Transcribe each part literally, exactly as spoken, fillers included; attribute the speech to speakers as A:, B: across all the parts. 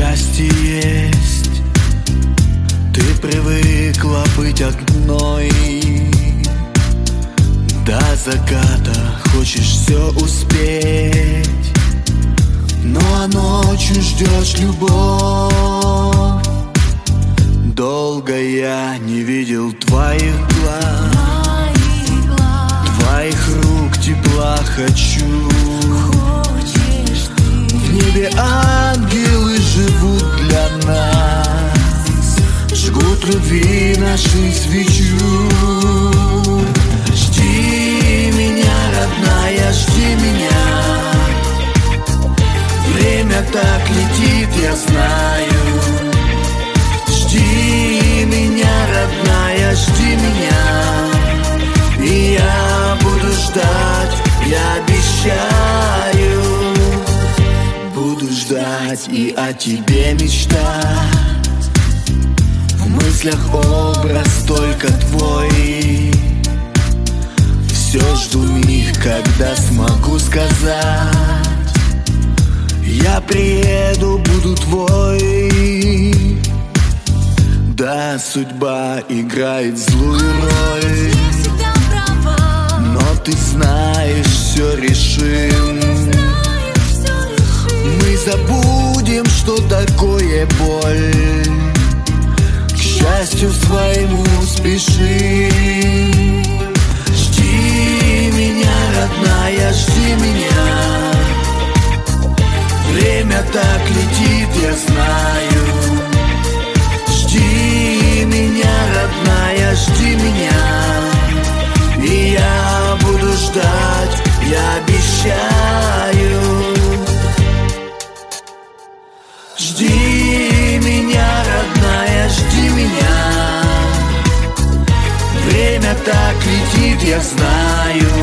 A: счастье есть. Ты привыкла быть одной. До заката хочешь все успеть, но ночью ждешь любовь. Долго я не видел твоих глаз, твоих рук тепла хочу. В небе ангелы живут для нас, жгут любви нашей свечу. Жди меня, родная, жди меня. Время так летит, я знаю. Жди меня, родная, жди меня. И я буду ждать, я обещаю. Буду ждать и о тебе мечтать. В мыслях образ только твой. Все жду миг, когда смогу сказать: я приеду, буду твой. Да, судьба играет злую роль, но ты знаешь, все решим. Мы забудем, что такое боль. К счастью своему спешим. Жди меня, родная, жди меня. Время так летит, я знаю. Жди меня, родная, жди меня. И я буду ждать, я обещаю. Жди меня, родная, жди меня. Время так летит, я знаю.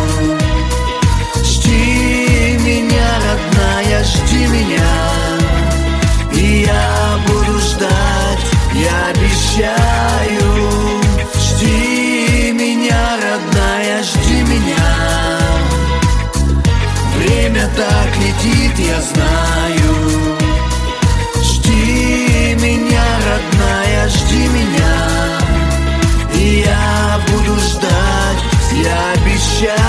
A: Жди меня, родная, жди меня. И я буду ждать, я обещаю. Жди меня, родная, жди меня. Время так летит, я знаю. Жди меня, родная, жди меня. И я буду ждать, я обещаю.